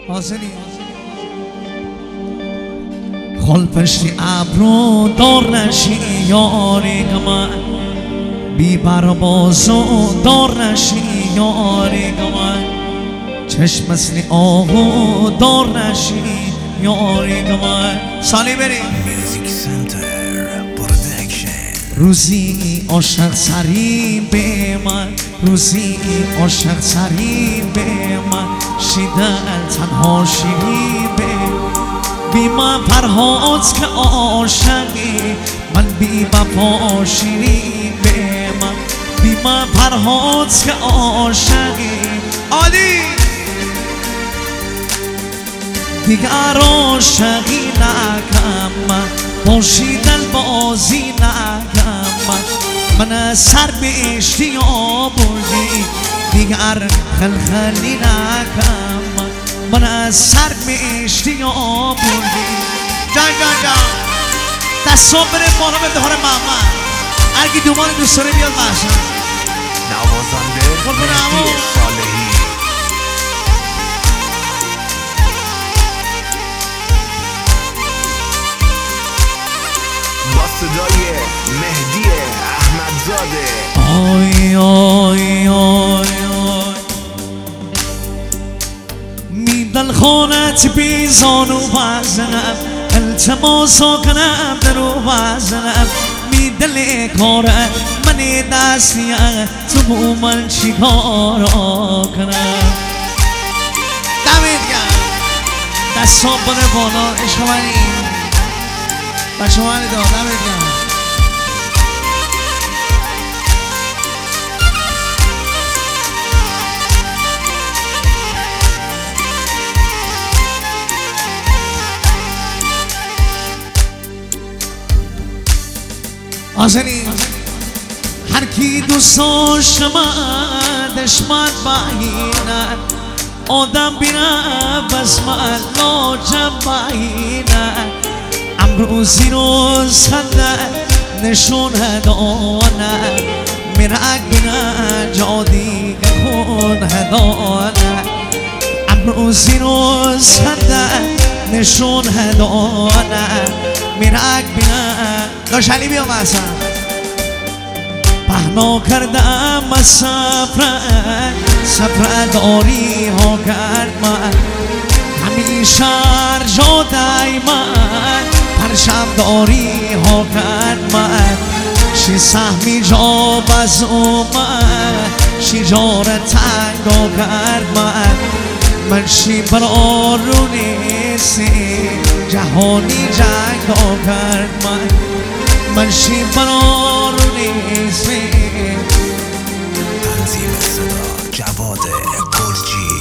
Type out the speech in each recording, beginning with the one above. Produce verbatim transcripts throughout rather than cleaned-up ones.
حاضری خل پشتی ابرو دار نشی یاری من بی بربازو دار نشی یاری من چشم مثل آهو دار نشی یاری من سالی بریم میوزیک سنتر پرودکشن روزی عاشق سری به من روزی عاشق سری به من شیدن تنها شیری به بی من فرهاد که عاشقی من بی وفا شیری به من بی من فرهاد که عاشقی عالی دیگر عاشقی نکم من باشیدن بازی نکم من من سر به اشتیا بردی دیگر خلخلی نکم من من از سر به اشتیا بردی جان جان جان دستان بره بالا به دهار محمد هرکی دومان دوست داره بیاد بحشن نوازنده مهدی صالحی با صدای مهدی احمدزاده آی آی آی آی میدل خانت بیزانو بزنم التماسا کنم درو بزنم میدل کاره من دستیه تو من چی کارا کنم دمید گرم دستا بره بالا عشق منی بچه منی دار دمید گرم آزنی هر کی دوست داشتم دشمن باینه آدم بینه بس من لاجم باینه امروزی رو سنده نشون هدانه میرک بینه جا دیگه خون هدانه امروزی رو سنده نشون هدانه میرک بینه داشت علی بیام اصلا پهنا کردم از سفره سفره داری ها کرد من همیشه جا دایمن پرشم داری ها کرد من شی سهمی جا بزو من شی جار تنگ ها کرد من من شی برارو نیستی جهانی جنگ ها کرد من من شی برارو نیستی تنظیم صدا جواد گرجی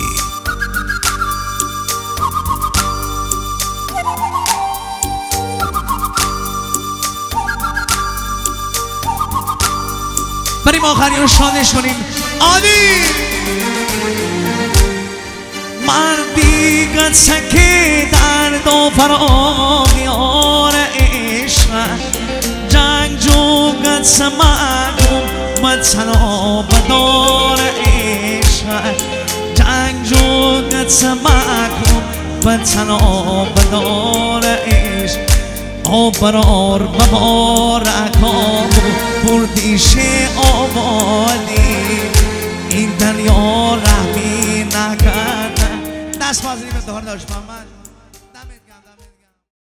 بریم آخری رو شادش کنیم عالی مردی قد سکی درد و فراغیار عشق جنگ جو قد سمکم متنا بدار عشق جنگ جو قد سمکم متنا بدار عشق او برار مبارک آبو بردیش آمالی این دریا رحمی نکرده دست بازی به دهار داشت محمد